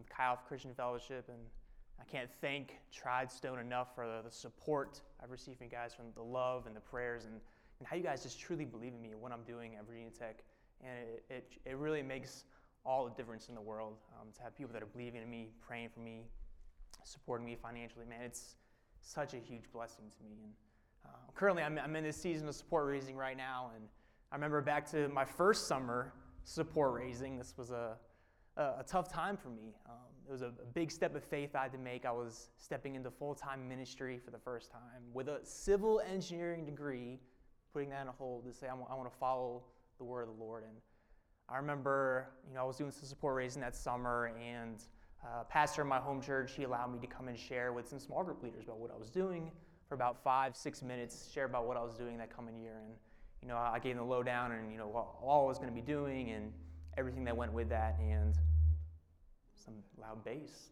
with Chi Alpha Christian Fellowship, and I can't thank Tridestone enough for the support I've received from you guys, from the love and the prayers, and how you guys just truly believe in me and what I'm doing at Virginia Tech. And it really makes all the difference in the world to have people that are believing in me, praying for me, supporting me financially. Man, it's such a huge blessing to me. And currently, I'm in this season of support raising right now, and I remember back to my first summer support raising. This was a tough time for me. It was a big step of faith I had to make. I was stepping into full-time ministry for the first time with a civil engineering degree, putting that on hold to say I want to follow the word of the Lord. And I remember, I was doing some support raising that summer, and pastor in my home church, he allowed me to come and share with some small group leaders about what I was doing for about 5-6 minutes, share about what I was doing that coming year. And I gave them the lowdown and all I was going to be doing and everything that went with that, and some loud bass.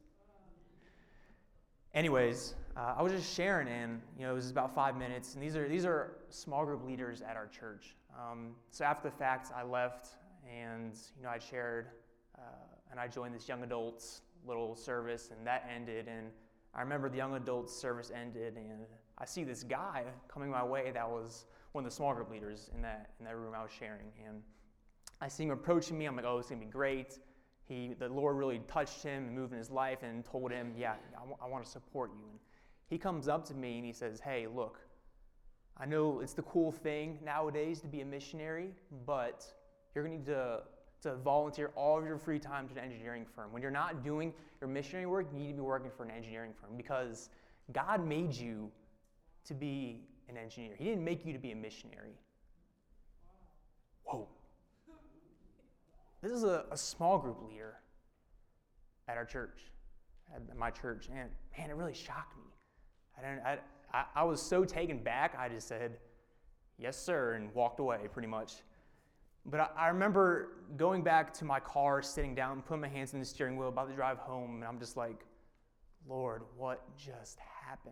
Anyways, I was just sharing, and it was about 5 minutes, and these are small group leaders at our church. So after the fact, I left, and I shared, and I joined this young adults little service, and that ended. And I remember the young adults service ended, and I see this guy coming my way that was one of the small group leaders in that room I was sharing, and I see him approaching me. I'm like, oh, it's gonna be great. The Lord really touched him and moved in his life and told him, yeah, I want to support you. And he comes up to me and he says, hey, look, I know it's the cool thing nowadays to be a missionary, but you're going to need to volunteer all of your free time to an engineering firm. When you're not doing your missionary work, you need to be working for an engineering firm, because God made you to be an engineer. He didn't make you to be a missionary. Whoa. This is a small group leader at our church, at my church, and man, it really shocked me. I was so taken back, I just said, yes, sir, and walked away pretty much. But I remember going back to my car, sitting down, putting my hands in the steering wheel, about to drive home, and I'm just like, Lord, what just happened?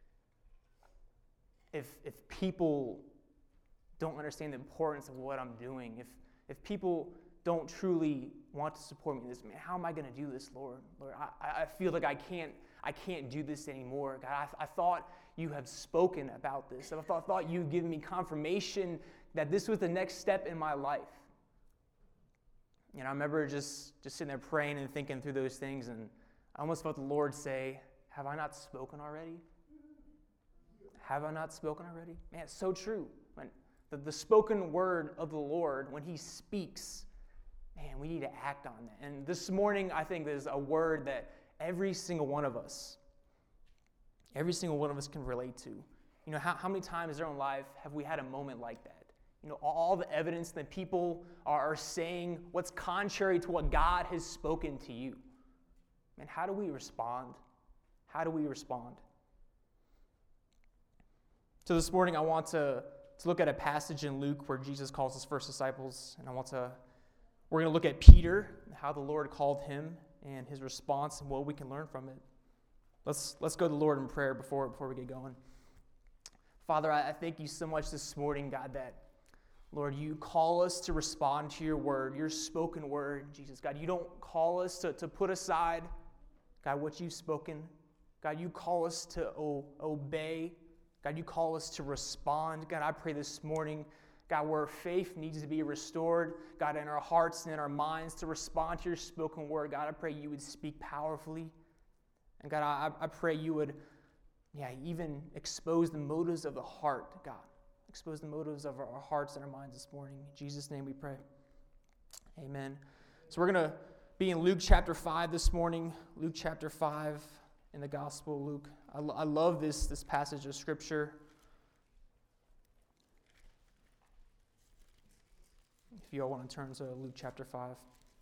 If people don't understand the importance of what I'm doing, if people don't truly want to support me in this, man, how am I going to do this, Lord? Lord, I feel like I can't do this anymore. God, I thought you have spoken about this. I thought you'd given me confirmation that this was the next step in my life. And I remember just sitting there praying and thinking through those things, and I almost felt the Lord say, have I not spoken already? Have I not spoken already? Man, it's so true. When the spoken word of the Lord, when he speaks, man, we need to act on that. And this morning, I think there's a word that every single one of us can relate to. How many times in our own life have we had a moment like that? All the evidence that people are saying what's contrary to what God has spoken to you. Man, how do we respond? How do we respond? So this morning, I want to look at a passage in Luke where Jesus calls his first disciples, and we're going to look at Peter, and how the Lord called him, and his response, and what we can learn from it. Let's go to the Lord in prayer before we get going. Father, I thank you so much this morning, God, that, Lord, you call us to respond to your word, your spoken word, Jesus. God, you don't call us to put aside, God, what you've spoken. God, you call us to obey. God, you call us to respond. God, I pray this morning, God, where faith needs to be restored, God, in our hearts and in our minds to respond to your spoken word, God, I pray you would speak powerfully. And God, I pray you would, even expose the motives of the heart, God. Expose the motives of our hearts and our minds this morning. In Jesus' name we pray. Amen. So we're going to be in Luke chapter 5 this morning. Luke chapter 5 in the Gospel of Luke. I love this passage of Scripture. If you all want to turn to Luke chapter 5.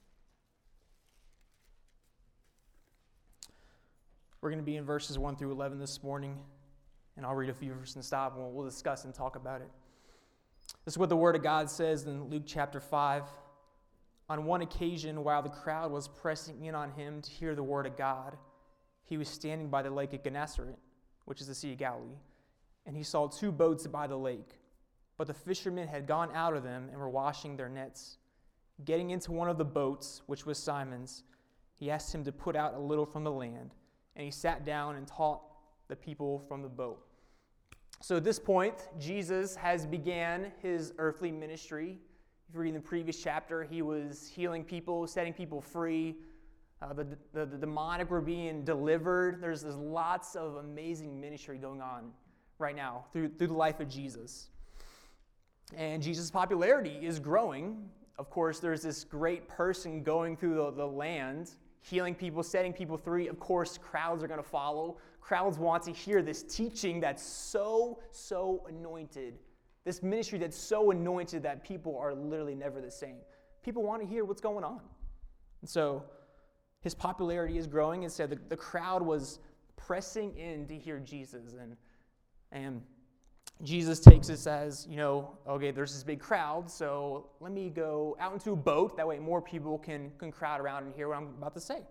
We're going to be in verses 1 through 11 this morning, and I'll read a few verses and stop, and we'll discuss and talk about it. This is what the Word of God says in Luke chapter 5. On one occasion, while the crowd was pressing in on him to hear the Word of God, he was standing by the lake of Gennesaret, which is the Sea of Galilee, and he saw 2 boats by the lake. But the fishermen had gone out of them and were washing their nets. Getting into one of the boats, which was Simon's, he asked him to put out a little from the land, and he sat down and taught the people from the boat. So at this point, Jesus has began his earthly ministry. If you read in the previous chapter, he was healing people, setting people free. The demonic were being delivered. There's lots of amazing ministry going on right now through the life of Jesus. And Jesus' popularity is growing. Of course, there's this great person going through the land, healing people, setting people free. Of course, crowds are going to follow. Crowds want to hear this teaching that's so anointed. This ministry that's so anointed that people are literally never the same. People want to hear what's going on. And so his popularity is growing. And so the crowd was pressing in to hear Jesus. And Jesus takes this as, okay, there's this big crowd, so let me go out into a boat. That way more people can crowd around and hear what I'm about to say.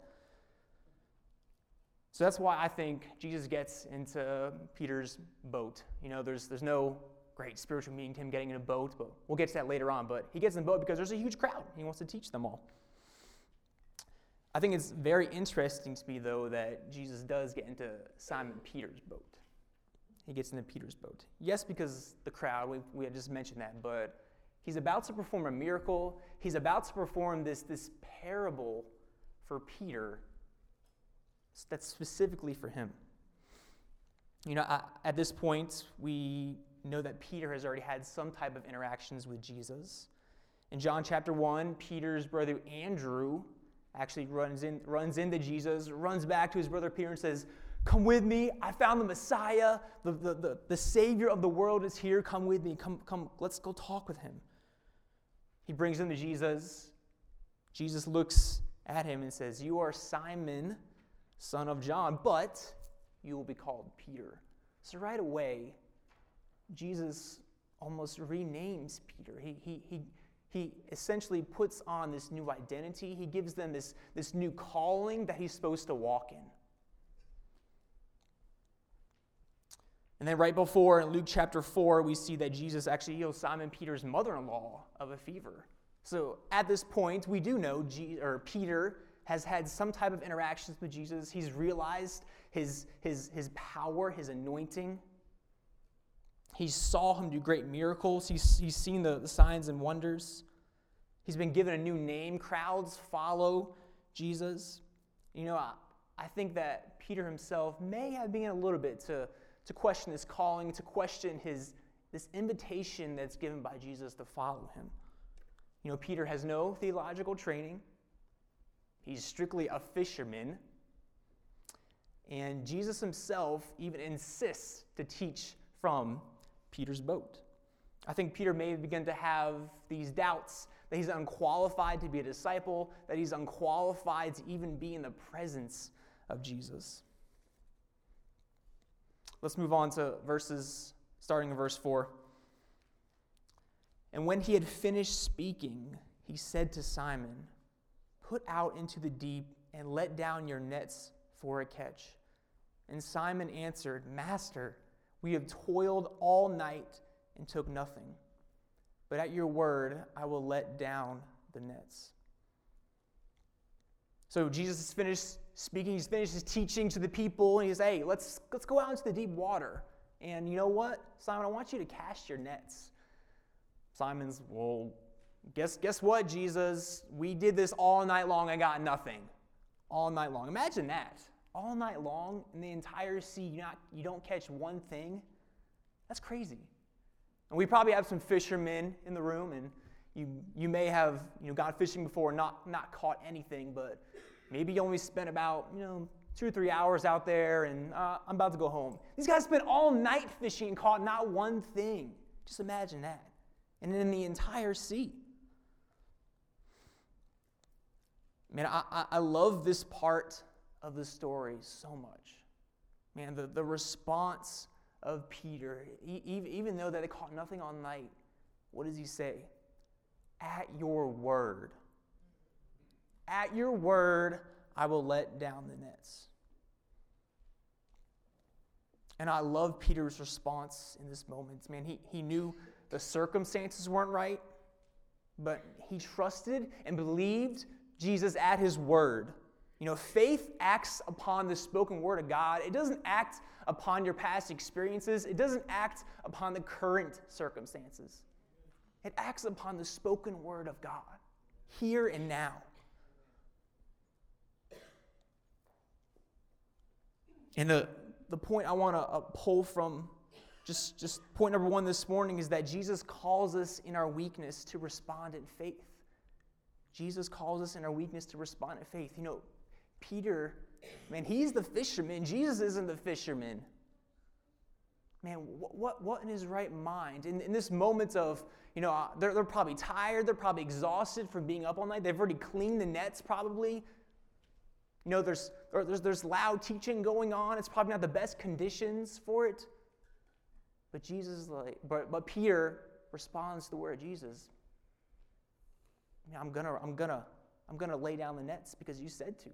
So that's why I think Jesus gets into Peter's boat. There's no great spiritual meaning to him getting in a boat, but we'll get to that later on. But he gets in the boat because there's a huge crowd. He wants to teach them all. I think it's very interesting to me, though, that Jesus does get into Simon Peter's boat. He gets into Peter's boat. Yes, because the crowd, we had just mentioned that, but he's about to perform a miracle. He's about to perform this parable for Peter that's specifically for him. At this point, we know that Peter has already had some type of interactions with Jesus. In John chapter 1, Peter's brother Andrew actually runs into Jesus, runs back to his brother Peter and says, "Come with me. I found the Messiah. The Savior of the world is here. Come with me. Come. Let's go talk with him." He brings him to Jesus. Jesus looks at him and says, "You are Simon, son of John, but you will be called Peter." So right away, Jesus almost renames Peter. He essentially puts on this new identity. He gives them this new calling that he's supposed to walk in. And then right before, in Luke chapter 4, we see that Jesus actually heals Simon Peter's mother-in-law of a fever. So at this point, we do know Peter has had some type of interactions with Jesus. He's realized his power, his anointing. He saw him do great miracles. He's seen the signs and wonders. He's been given a new name. Crowds follow Jesus. I think that Peter himself may have begun a little bit to question this calling, to question this invitation that's given by Jesus to follow him. Peter has no theological training. He's strictly a fisherman. And Jesus himself even insists to teach from Peter's boat. I think Peter may have begun to have these doubts that he's unqualified to be a disciple, that he's unqualified to even be in the presence of Jesus. Let's move on to verses, starting in verse 4. And when he had finished speaking, he said to Simon, "Put out into the deep and let down your nets for a catch." And Simon answered, "Master, we have toiled all night and took nothing. But at your word, I will let down the nets." So Jesus has finished speaking. He's finished his teaching to the people. And he says, "Hey, let's go out into the deep water. And you know what, Simon, I want you to cast your nets." Simon's, "Well, guess what, Jesus? We did this all night long. I got nothing." All night long. Imagine that. All night long in the entire sea, you don't catch one thing. That's crazy. And we probably have some fishermen in the room, and you may have gone fishing before and not caught anything, but maybe you only spent about 2 or 3 hours out there, and I'm about to go home. These guys spent all night fishing and caught not one thing. Just imagine that. And in the entire sea. Man, I love this part of the story so much. Man, the response of Peter, even though that they caught nothing all night, what does he say? "At your word. At your word, I will let down the nets." And I love Peter's response in this moment. Man, he knew the circumstances weren't right, but he trusted and believed Jesus at his word. Faith acts upon the spoken word of God. It doesn't act upon your past experiences. It doesn't act upon the current circumstances. It acts upon the spoken word of God, here and now. And the point I want to pull from just point number 1 this morning is that Jesus calls us in our weakness to respond in faith. Jesus calls us in our weakness to respond in faith. Peter, man, he's the fisherman. Jesus isn't the fisherman. Man, what in his right mind? In this moment of, they're probably tired. They're probably exhausted from being up all night. They've already cleaned the nets probably. There's loud teaching going on. It's probably not the best conditions for it. But but Peter responds to the word of Jesus. I'm gonna lay down the nets because you said to.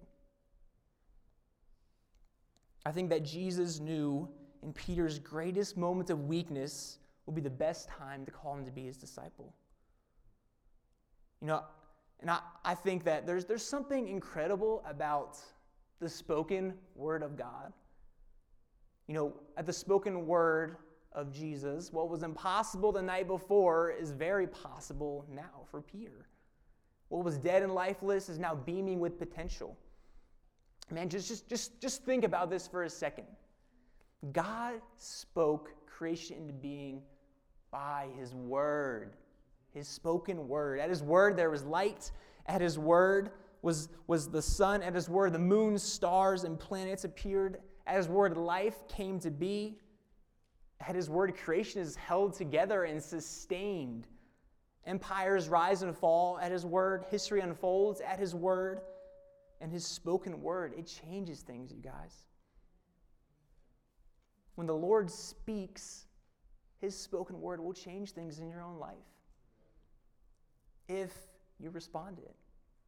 I think that Jesus knew in Peter's greatest moment of weakness would be the best time to call him to be his disciple. And I think that there's something incredible about the spoken word of God. At the spoken word of Jesus, what was impossible the night before is very possible now for Peter. What was dead and lifeless is now beaming with potential. Man, just think about this for a second. God spoke creation into being by his word, his spoken word. At his word there was light. At his word was the sun. At his word the moon, stars, and planets appeared. At his word life came to be. At his word creation is held together and sustained. Empires rise and fall at his word. History unfolds at his word. And his spoken word, it changes things, you guys. When the Lord speaks, his spoken word will change things in your own life if you respond to it.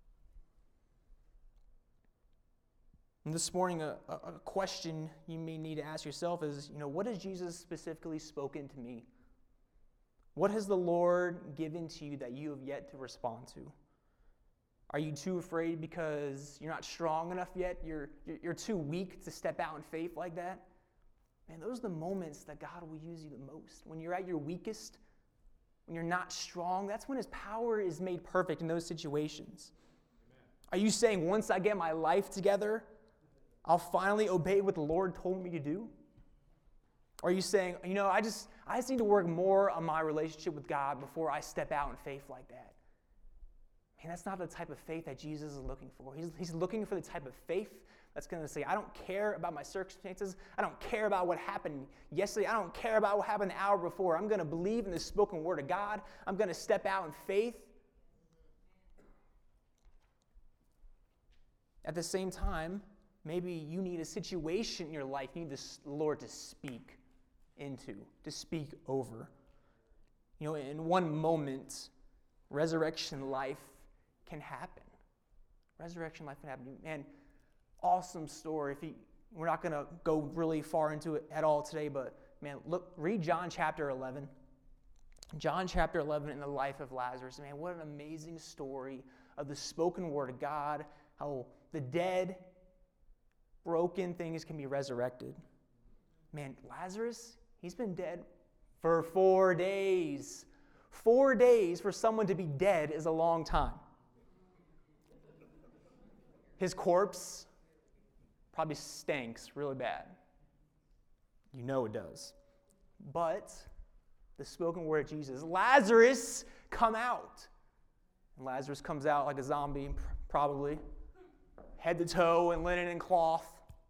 And this morning, a question you may need to ask yourself is, what has Jesus specifically spoken to me? What has the Lord given to you that you have yet to respond to? Are you too afraid because you're not strong enough yet? You're too weak to step out in faith like that? Man, those are the moments that God will use you the most. When you're at your weakest, when you're not strong, that's when his power is made perfect in those situations. Amen. Are you saying once I get my life together, I'll finally obey what the Lord told me to do? Or are you saying, I just need to work more on my relationship with God before I step out in faith like that? Man, that's not the type of faith that Jesus is looking for. He's looking for the type of faith that's going to say, I don't care about my circumstances. I don't care about what happened yesterday. I don't care about what happened the hour before. I'm going to believe in the spoken word of God. I'm going to step out in faith. At the same time, maybe you need a situation in your life you need the Lord to speak into, to speak over. In one moment, resurrection life can happen. Resurrection life can happen. Man, awesome story. We're not going to go really far into it at all today, but man, read John chapter 11. John chapter 11 in the life of Lazarus. Man, what an amazing story of the spoken word of God, how the dead, broken things can be resurrected. Man, Lazarus, he's been dead for 4 days. 4 days for someone to be dead is a long time. His corpse probably stinks really bad. It does. But the spoken word of Jesus, Lazarus, come out. And Lazarus comes out like a zombie, probably. Head to toe in linen and cloth.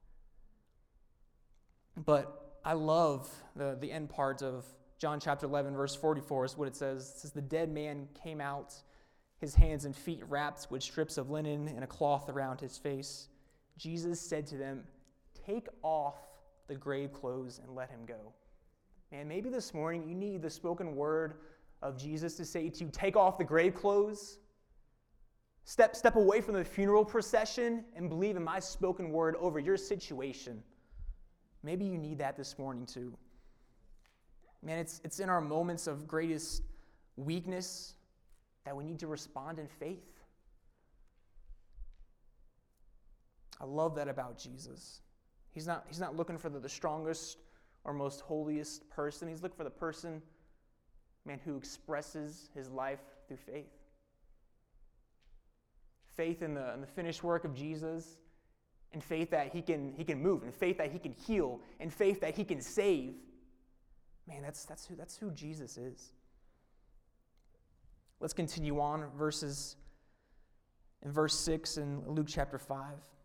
But I love the end part of John chapter 11, verse 44 is what it says. It says, the dead man came out, his hands and feet wrapped with strips of linen and a cloth around his face. Jesus said to them, take off the grave clothes and let him go. Man, maybe this morning you need the spoken word of Jesus to say to you, take off the grave clothes. Step away from the funeral procession and believe in my spoken word over your situation. Maybe you need that this morning too. Man, it's in our moments of greatest weakness that we need to respond in faith. I love that about Jesus. He's not looking for the strongest or most holiest person. He's looking for the person, man, who expresses his life through faith. Faith in the finished work of Jesus, and faith that he can move, and faith that he can heal, and faith that he can save. Man, that's who Jesus is. Let's continue on in verse 6 in Luke chapter 5.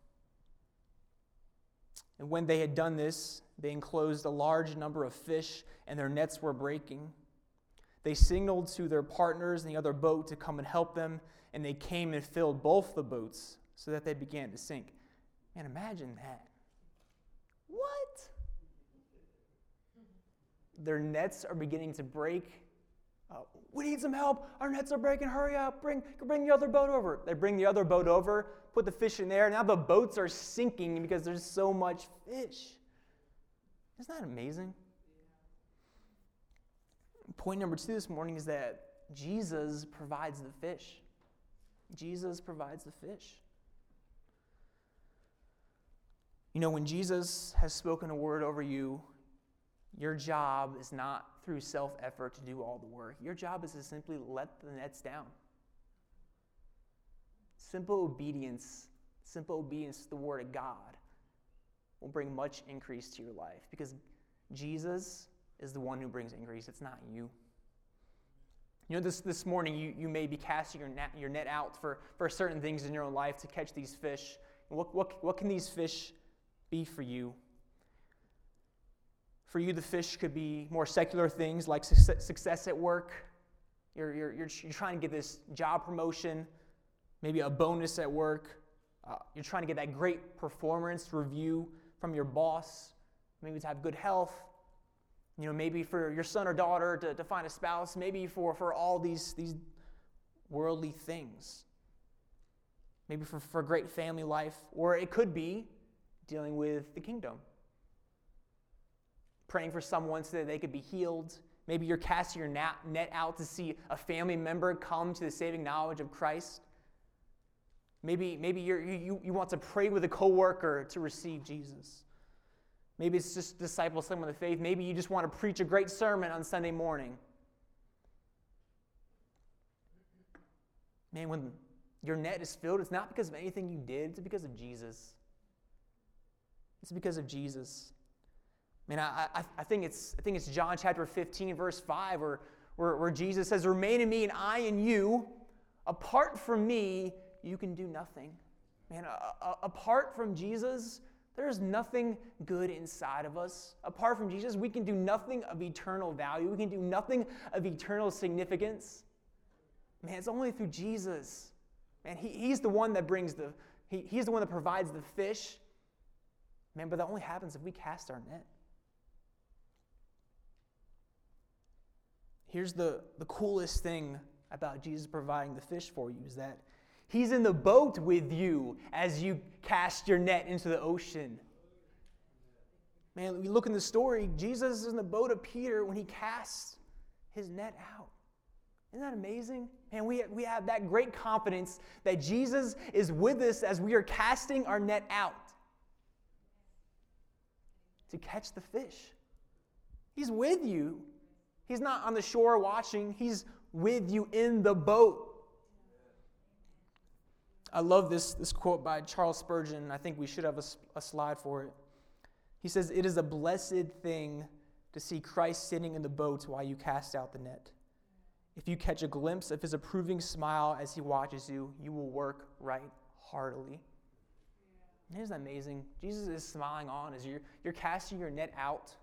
And when they had done this, they enclosed a large number of fish, and their nets were breaking. They signaled to their partners in the other boat to come and help them, and they came and filled both the boats so that they began to sink. Man, imagine that. What? Their nets are beginning to break. We need some help. Our nets are breaking. Hurry up. Bring the other boat over. They bring the other boat over, put the fish in there. Now the boats are sinking because there's so much fish. Isn't that amazing? Point number 2 this morning is that Jesus provides the fish. Jesus provides the fish. You know, when Jesus has spoken a word over you, your job is not through self-effort to do all the work. Your job is to simply let the nets down. Simple obedience to the word of God will bring much increase to your life, because Jesus is the one who brings increase. It's not you. You know, this morning you may be casting your net out for certain things in your own life to catch these fish. What can these fish be for you? For you, the fish could be more secular things like success at work. You're trying to get this job promotion, maybe a bonus at work. You're trying to get that great performance review from your boss. Maybe to have good health. You know, maybe for your son or daughter to find a spouse. Maybe for all these worldly things. Maybe for great family life. Or it could be dealing with the kingdom. Praying for someone so that they could be healed. Maybe you're casting your net out to see a family member come to the saving knowledge of Christ. Maybe you want to pray with a coworker to receive Jesus. Maybe it's just disciple someone of the faith. Maybe you just want to preach a great sermon on Sunday morning. Man, when your net is filled, it's not because of anything you did. It's because of Jesus. It's because of Jesus. Man, I think it's John chapter 15, verse 5, where Jesus says, "Remain in me and I in you. Apart from me, you can do nothing." Man, apart from Jesus, there's nothing good inside of us. Apart from Jesus, we can do nothing of eternal value. We can do nothing of eternal significance. Man, it's only through Jesus. Man, he's the one that he's the one that provides the fish. Man, but that only happens if we cast our net. Here's the coolest thing about Jesus providing the fish for you is that he's in the boat with you as you cast your net into the ocean. Man, we look in the story, Jesus is in the boat of Peter when he casts his net out. Isn't that amazing? Man, we have that great confidence that Jesus is with us as we are casting our net out to catch the fish. He's with you. He's not on the shore watching. He's with you in the boat. I love this quote by Charles Spurgeon. I think we should have a slide for it. He says, "It is a blessed thing to see Christ sitting in the boat while you cast out the net. If you catch a glimpse of his approving smile as he watches you, you will work right heartily." Isn't that amazing? Jesus is smiling on as you're casting your net out.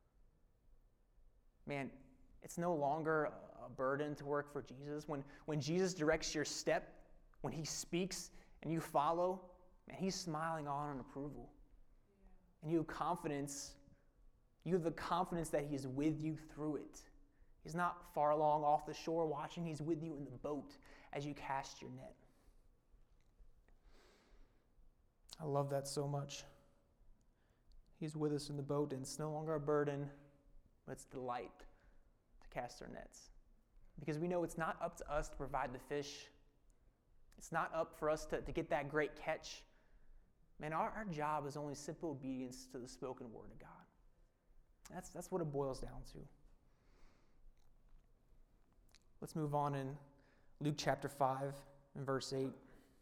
Man, it's no longer a burden to work for Jesus. When Jesus directs your step, when he speaks and you follow, man, he's smiling on in approval. And you have confidence. You have the confidence that he is with you through it. He's not far along off the shore watching. He's with you in the boat as you cast your net. I love that so much. He's with us in the boat, and it's no longer a burden, but it's delight to cast our nets. Because we know it's not up to us to provide the fish. It's not up for us to get that great catch. Man, our job is only simple obedience to the spoken word of God. That's what it boils down to. Let's move on in Luke chapter 5 and verse 8.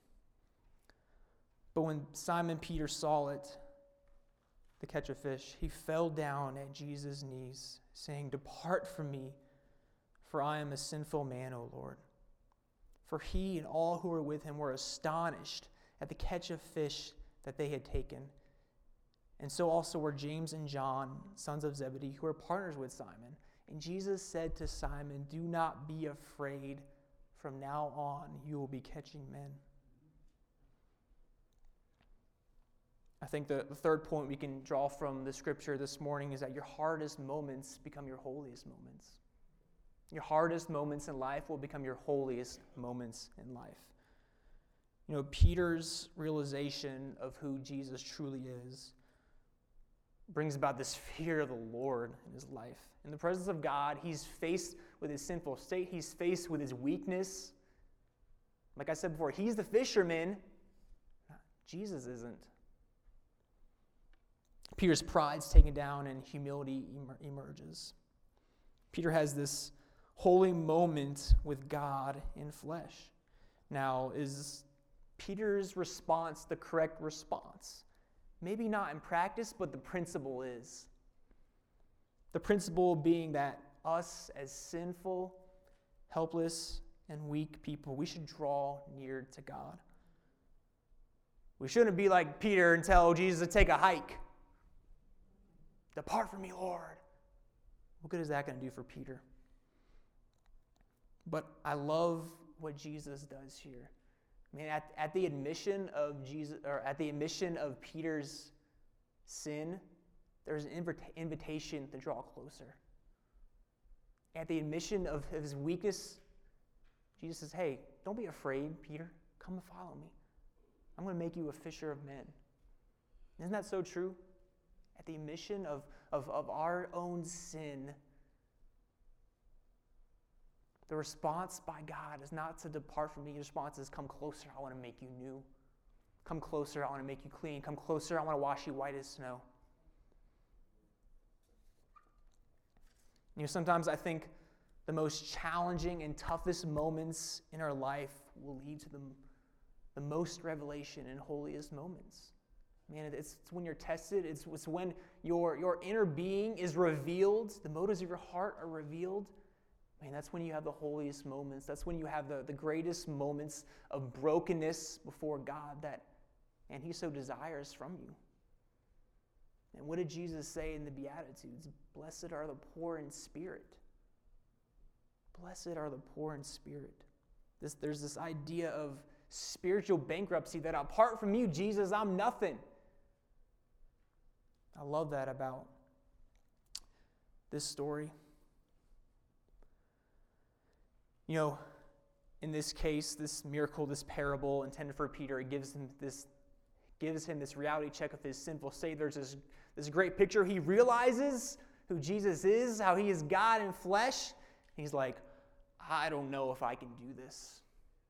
But when Simon Peter saw it, the catch of fish, he fell down at Jesus' knees, saying, "Depart from me, for I am a sinful man, O Lord." For he and all who were with him were astonished at the catch of fish that they had taken. And so also were James and John, sons of Zebedee, who were partners with Simon. And Jesus said to Simon, "Do not be afraid. From now on, you will be catching men." I think the third point we can draw from the scripture this morning is that your hardest moments become your holiest moments. Your hardest moments in life will become your holiest moments in life. You know, Peter's realization of who Jesus truly is brings about this fear of the Lord in his life. In the presence of God, he's faced with his sinful state. He's faced with his weakness. Like I said before, he's the fisherman. Jesus isn't. Peter's pride's taken down and humility emerges. Peter has this holy moment with God in flesh. Now, is Peter's response the correct response? Maybe not in practice, but the principle is. The principle being that us as sinful, helpless, and weak people, we should draw near to God. We shouldn't be like Peter and tell Jesus to take a hike. "Depart from me, Lord." What good is that going to do for Peter? But I love what Jesus does here. I mean, at the admission of Jesus, or at the admission of Peter's sin, there's an invitation to draw closer. At the admission of his weakness, Jesus says, "Hey, don't be afraid, Peter. Come and follow me. I'm going to make you a fisher of men." Isn't that so true? At the admission of our own sin, the response by God is not to depart from me. The response is, "Come closer, I want to make you new. Come closer, I want to make you clean. Come closer, I want to wash you white as snow." You know, sometimes I think the most challenging and toughest moments in our life will lead to the most revelation and holiest moments. Man, it's when you're tested. It's when your inner being is revealed. The motives of your heart are revealed. Man, that's when you have the holiest moments. That's when you have the greatest moments of brokenness before God that, man, he so desires from you. And what did Jesus say in the Beatitudes? Blessed are the poor in spirit. Blessed are the poor in spirit. There's this idea of spiritual bankruptcy that apart from you, Jesus, I'm nothing. I love that about this story. You know, in this case, this miracle, this parable intended for Peter, it gives him this reality check of his sinful state. There's this great picture. He realizes who Jesus is, how he is God in flesh. He's like, "I don't know if I can do this.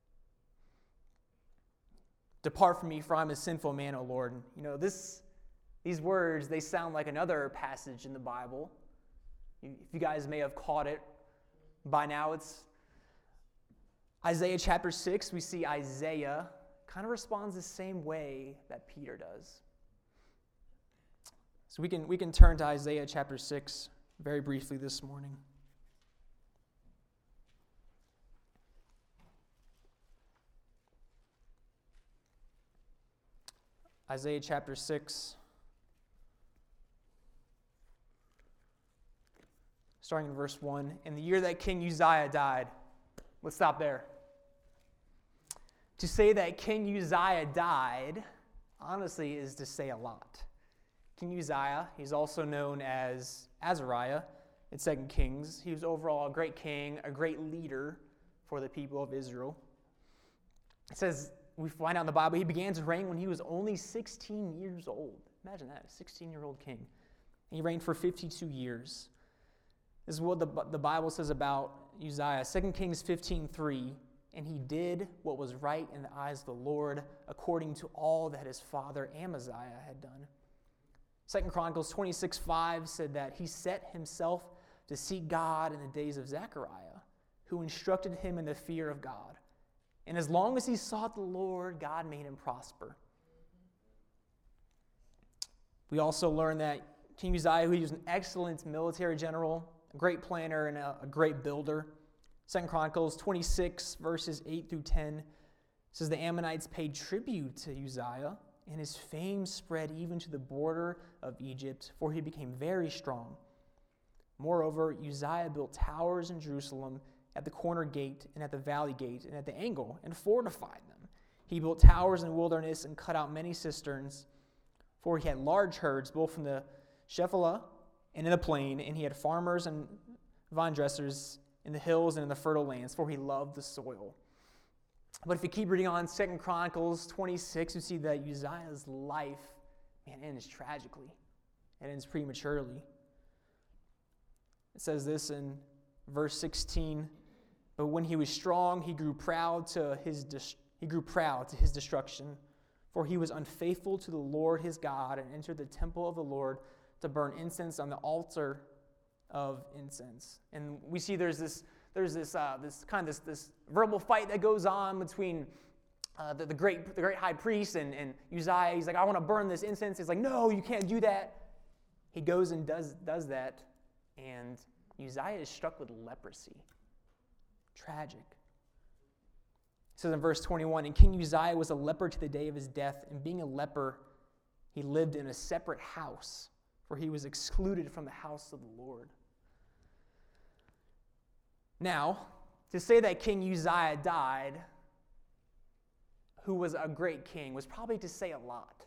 Depart from me, for I'm a sinful man, O Lord." You know, these words, they sound like another passage in the Bible. If you guys may have caught it by now, it's Isaiah chapter 6. We see Isaiah kind of responds the same way that Peter does. So we can turn to Isaiah chapter 6 very briefly this morning. Isaiah chapter 6, starting in verse 1. "In the year that King Uzziah died," let's stop there. To say that King Uzziah died, honestly, is to say a lot. King Uzziah, he's also known as Azariah in 2 Kings. He was overall a great king, a great leader for the people of Israel. It says, we find out in the Bible, he began to reign when he was only 16 years old. Imagine that, a 16-year-old king. And he reigned for 52 years. This is what the Bible says about Uzziah. 2 Kings 15:3 and he did what was right in the eyes of the Lord, according to all that his father Amaziah had done. 2 Chronicles 26:5 said that he set himself to seek God in the days of Zechariah, who instructed him in the fear of God. And as long as he sought the Lord, God made him prosper. We also learn that King Uzziah, who was an excellent military general, a great planner, and a great builder. 2 Chronicles 26, verses 8 through 10 says the Ammonites paid tribute to Uzziah, and his fame spread even to the border of Egypt, for he became very strong. Moreover, Uzziah built towers in Jerusalem at the corner gate and at the valley gate and at the angle, and fortified them. He built towers in the wilderness and cut out many cisterns, for he had large herds, both from the Shephelah and in the plain, and he had farmers and vine dressers in the hills and in the fertile lands, for he loved the soil. But if you keep reading on 2 Chronicles 26, you see that Uzziah's life, ends tragically. It ends prematurely. It says this in verse 16, but when he was strong, he grew proud to his destruction, for he was unfaithful to the Lord his God and entered the temple of the Lord to burn incense on the altar of incense. And we see there's this verbal fight that goes on between the great high priest and Uzziah. He's like, I want to burn this incense. He's like, no, you can't do that. He goes and does that, and Uzziah is struck with leprosy. Tragic. It says in verse 21, and King Uzziah was a leper to the day of his death, and being a leper, he lived in a separate house, for he was excluded from the house of the Lord. Now, to say that King Uzziah died, who was a great king, was probably to say a lot.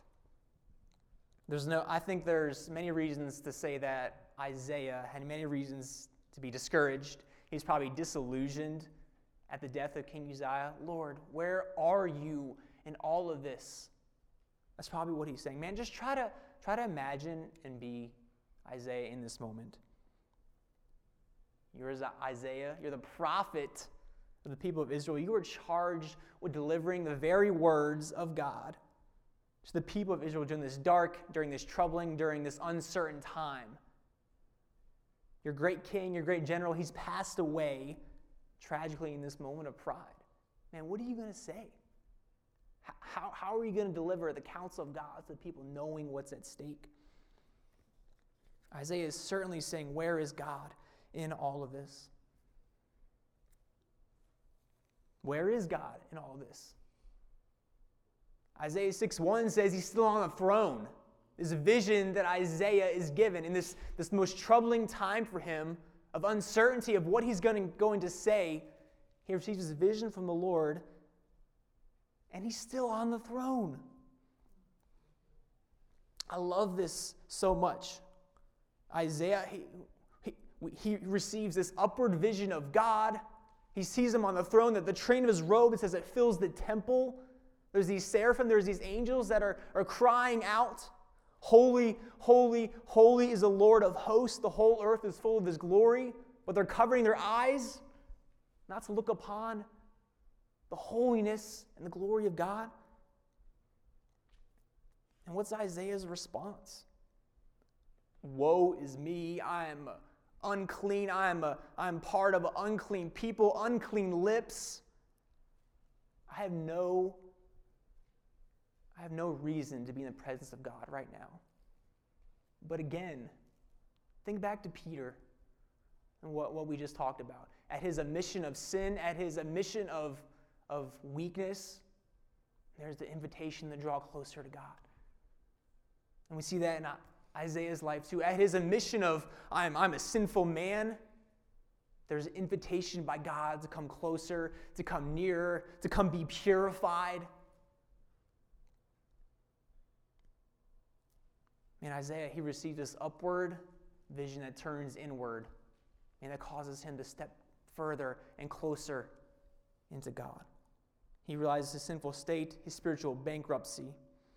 I think there's many reasons to say that Isaiah had many reasons to be discouraged. He's probably disillusioned at the death of King Uzziah. Lord, where are you in all of this? That's probably what he's saying. Man, just try to imagine and be Isaiah in this moment. You're Isaiah. You're the prophet of the people of Israel. You are charged with delivering the very words of God to the people of Israel during this dark, during this troubling, during this uncertain time. Your great king, your great general, he's passed away tragically in this moment of pride. Man, what are you going to say? How are you going to deliver the counsel of God to the people knowing what's at stake? Isaiah is certainly saying, where is God in all of this? Where is God in all of this? Isaiah 6:1 says he's still on the throne. This vision that Isaiah is given in this most troubling time for him of uncertainty of what he's going to say. He receives this vision from the Lord, and he's still on the throne. I love this so much. Isaiah, he receives this upward vision of God. He sees him on the throne, that the train of his robe, it says it fills the temple. There's these seraphim, there's these angels that are crying out, holy, holy, holy is the Lord of hosts. The whole earth is full of his glory. But they're covering their eyes, not to look upon the holiness and the glory of God. And what's Isaiah's response? Woe is me, I am unclean, I'm part of an unclean people, unclean lips. I have no reason to be in the presence of God right now. But again, think back to Peter and what we just talked about. At his admission of sin, at his admission of weakness, there's the invitation to draw closer to God. And we see that in Isaiah's life too. At his admission of, I'm a sinful man, there's an invitation by God to come closer, to come nearer, to come be purified. And Isaiah, he received this upward vision that turns inward, and that causes him to step further and closer into God. He realizes his sinful state, his spiritual bankruptcy.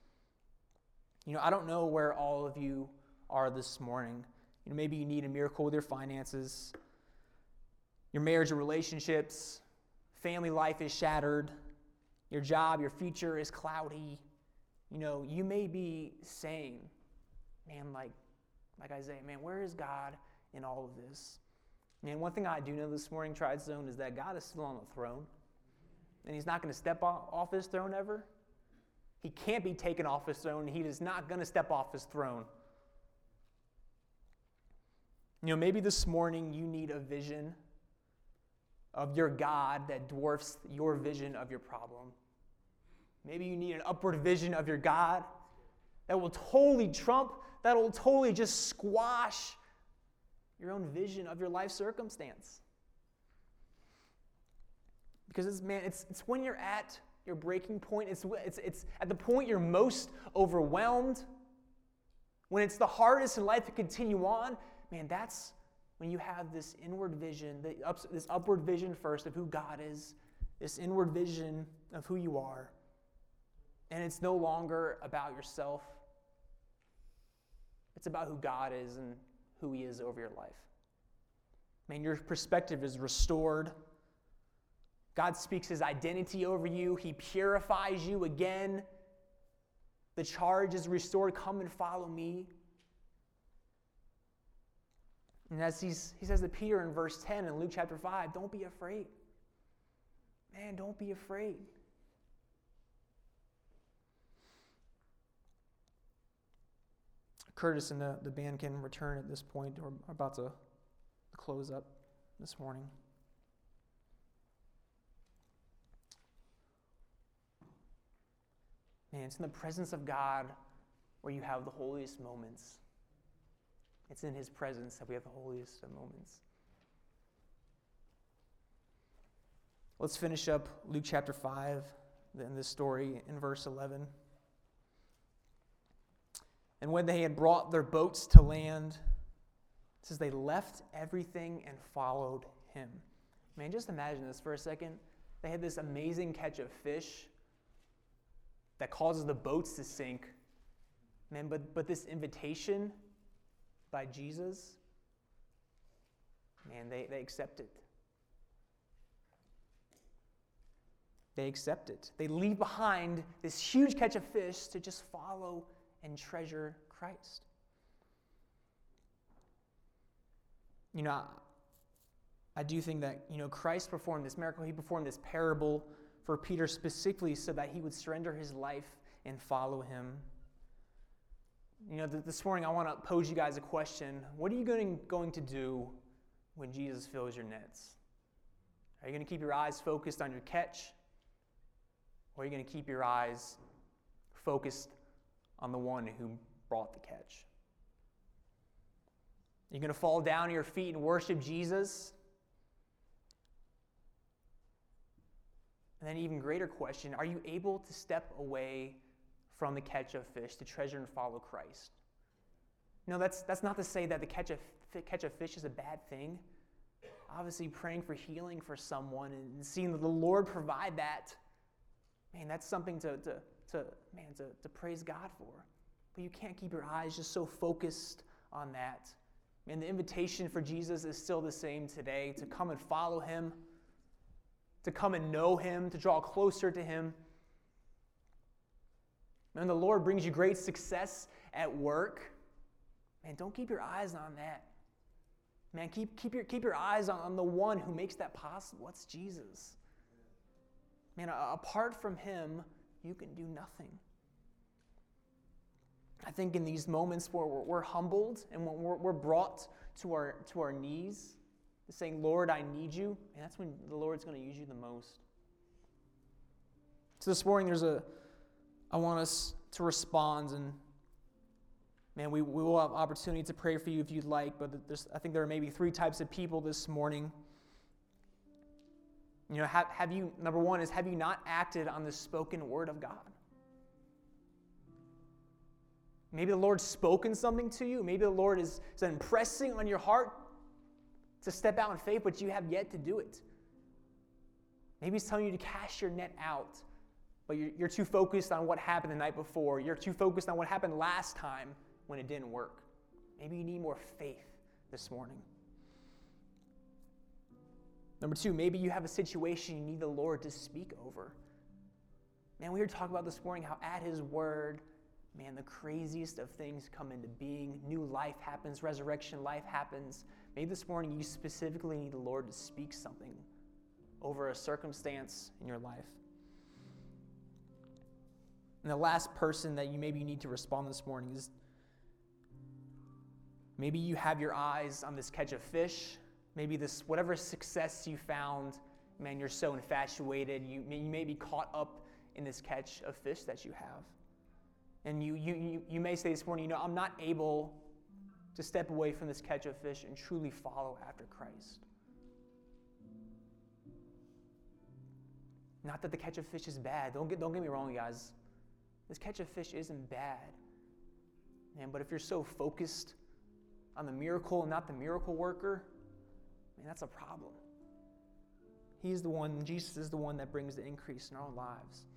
I don't know where all of you are this morning. Maybe you need a miracle with your finances, your marriage or relationships, family life is shattered, your job, your future is cloudy, you may be saying, man, like Isaiah, man, where is God in all of this? Man, one thing I do know this morning, Tridestone, is that God is still on the throne. And he's not going to step off his throne ever. He can't be taken off his throne. He is not going to step off his throne. Maybe this morning you need a vision of your God that dwarfs your vision of your problem. Maybe you need an upward vision of your God that will totally trump, that will totally just squash your own vision of your life circumstance. Because it's when you're at your breaking point, it's at the point you're most overwhelmed, when it's the hardest in life to continue on, man, that's when you have this inward vision, this upward vision first of who God is, this inward vision of who you are. And it's no longer about yourself. It's about who God is and who he is over your life. Man, your perspective is restored. God speaks his identity over you. He purifies you again. The charge is restored. Come and follow me. And as he says to Peter in verse 10 in Luke chapter 5, don't be afraid. Man, don't be afraid. Curtis and the band can return at this point. We're about to close up this morning. Man, it's in the presence of God where you have the holiest moments. It's in his presence that we have the holiest of moments. Let's finish up Luke chapter 5, in this story in verse 11. And when they had brought their boats to land, it says they left everything and followed him. Man, just imagine this for a second. They had this amazing catch of fish that causes the boats to sink. Man, but this invitation by Jesus, man, they accept it. They accept it. They leave behind this huge catch of fish to just follow and treasure Christ. I do think that, Christ performed this miracle. He performed this parable for Peter specifically so that he would surrender his life and follow him. This morning I want to pose you guys a question. What are you going to do when Jesus fills your nets? Are you going to keep your eyes focused on your catch? Or are you going to keep your eyes focused on the one who brought the catch? You're going to fall down on your feet and worship Jesus? And then an even greater question, are you able to step away from the catch of fish to treasure and follow Christ? No, that's not to say that the catch of fish is a bad thing. Obviously, praying for healing for someone and seeing the Lord provide that, man, that's something to praise God for. But you can't keep your eyes just so focused on that. Man, the invitation for Jesus is still the same today, to come and follow him, to come and know him, to draw closer to him. Man, the Lord brings you great success at work. Man, don't keep your eyes on that. Man, keep your eyes on the one who makes that possible. That's Jesus. Man, apart from him, you can do nothing. I think in these moments where we're humbled and when we're brought to our knees, saying, Lord, I need you, and that's when the Lord's going to use you the most. So this morning, I want us to respond, and man, we will have opportunity to pray for you if you'd like, but I think there are maybe 3 types of people this morning. Number one is, have you not acted on the spoken word of God? Maybe the Lord's spoken something to you. Maybe the Lord is impressing on your heart to step out in faith, but you have yet to do it. Maybe he's telling you to cast your net out, but you're too focused on what happened the night before. You're too focused on what happened last time when it didn't work. Maybe you need more faith this morning. Number two, maybe you have a situation you need the Lord to speak over. Man, we were talking about this morning how at His word, man, the craziest of things come into being. New life happens, resurrection life happens. Maybe this morning you specifically need the Lord to speak something over a circumstance in your life. And the last person that you maybe need to respond this morning is maybe you have your eyes on this catch of fish. Maybe this, whatever success you found, man, you're so infatuated. You may be caught up in this catch of fish that you have. And you may say this morning, I'm not able to step away from this catch of fish and truly follow after Christ. Not that the catch of fish is bad. Don't get me wrong, guys. This catch of fish isn't bad. Man, but if you're so focused on the miracle and not the miracle worker, man, that's a problem. Jesus is the one that brings the increase in our lives.